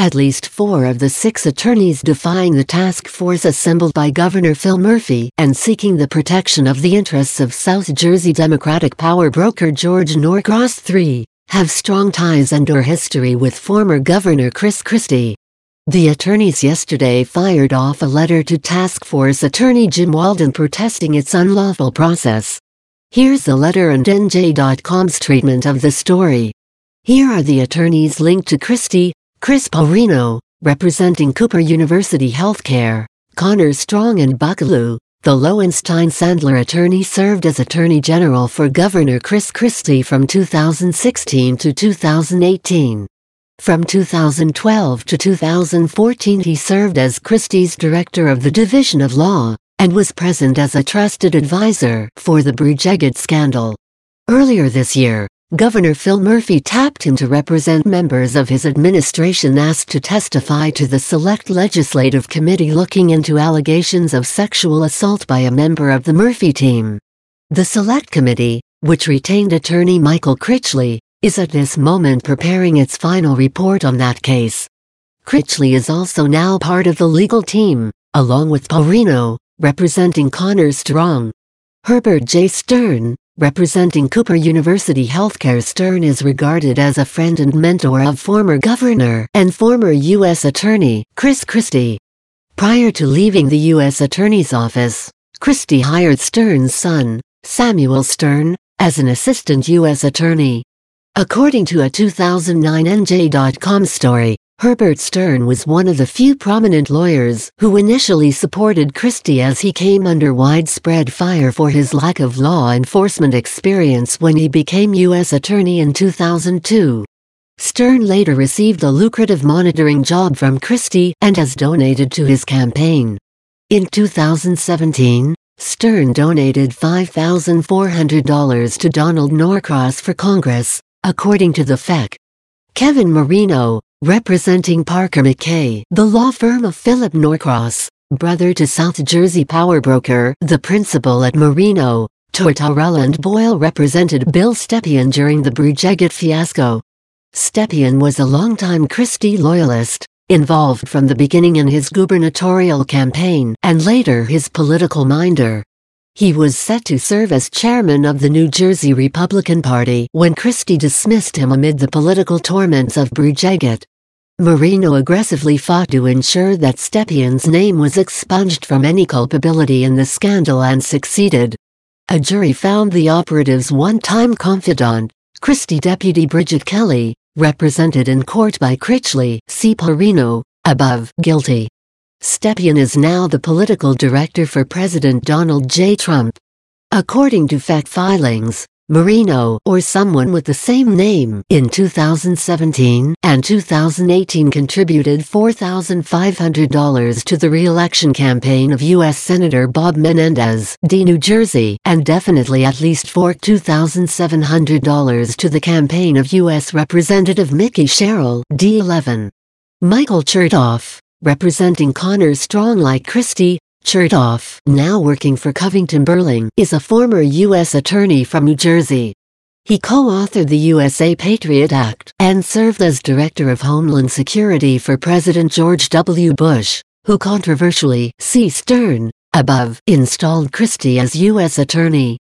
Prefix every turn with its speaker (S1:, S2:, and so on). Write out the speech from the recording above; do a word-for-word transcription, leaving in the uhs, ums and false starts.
S1: At least four of the six attorneys defying the task force assembled by Governor Phil Murphy and seeking the protection of the interests of South Jersey Democratic power broker George Norcross the third have strong ties and or history with former Governor Chris Christie. The attorneys yesterday fired off a letter to Task Force Attorney Jim Walden protesting its unlawful process. Here's the letter and N J dot com's treatment of the story. Here are the attorneys linked to Christie: Chris Paulino, representing Cooper University Healthcare; Connor Strong and Buckaloo. The Lowenstein-Sandler attorney served as Attorney General for Governor Chris Christie from two thousand sixteen to two thousand eighteen. From two thousand twelve to two thousand fourteen he served as Christie's Director of the Division of Law, and was present as a trusted advisor for the Buttigieg scandal. Earlier this year, Governor Phil Murphy tapped him to represent members of his administration asked to testify to the Select Legislative Committee looking into allegations of sexual assault by a member of the Murphy team. The Select Committee, which retained attorney Michael Critchley, is at this moment preparing its final report on that case. Critchley is also now part of the legal team, along with Paulino, representing Connor Strong. Herbert J. Stern, representing Cooper University Healthcare. Stern is regarded as a friend and mentor of former Governor and former U S Attorney Chris Christie. Prior to leaving the U S Attorney's office, Christie hired Stern's son, Samuel Stern, as an assistant U S Attorney. According to a two thousand nine N J dot com story, Herbert Stern was one of the few prominent lawyers who initially supported Christie as he came under widespread fire for his lack of law enforcement experience when he became U S Attorney in two thousand two. Stern later received a lucrative monitoring job from Christie and has donated to his campaign. In two thousand seventeen, Stern donated five thousand four hundred dollars to Donald Norcross for Congress, according to the F E C. Kevin Marino, representing Parker McKay, the law firm of Philip Norcross, brother to South Jersey power broker, the principal at Marino, Tortorella and Boyle, represented Bill Stepien during the Buttigieg fiasco. Stepien was a longtime Christie loyalist, involved from the beginning in his gubernatorial campaign and later his political minder. He was set to serve as chairman of the New Jersey Republican Party when Christie dismissed him amid the political torments of Buttigieg. Marino aggressively fought to ensure that Stepien's name was expunged from any culpability in the scandal and succeeded. A jury found the operative's one-time confidant, Christie deputy Bridget Kelly, represented in court by Critchley, C. Paulino, above, guilty. Stepien is now the political director for President Donald J. Trump. According to F E C filings, Marino or someone with the same name in two thousand seventeen and two thousand eighteen contributed four thousand five hundred dollars to the re-election campaign of U S Senator Bob Menendez, D. New Jersey, and definitely at least four thousand two thousand seven hundred dollars to the campaign of U S Representative Mickey Sherrill, D. eleven. Michael Chertoff, representing Connor Strong. Like Christie, Chertoff, now working for Covington Burling, is a former U S attorney from New Jersey. He co-authored the U S A Patriot Act and served as Director of Homeland Security for President George W. Bush, who controversially, see Stern, above, installed Christie as U S attorney.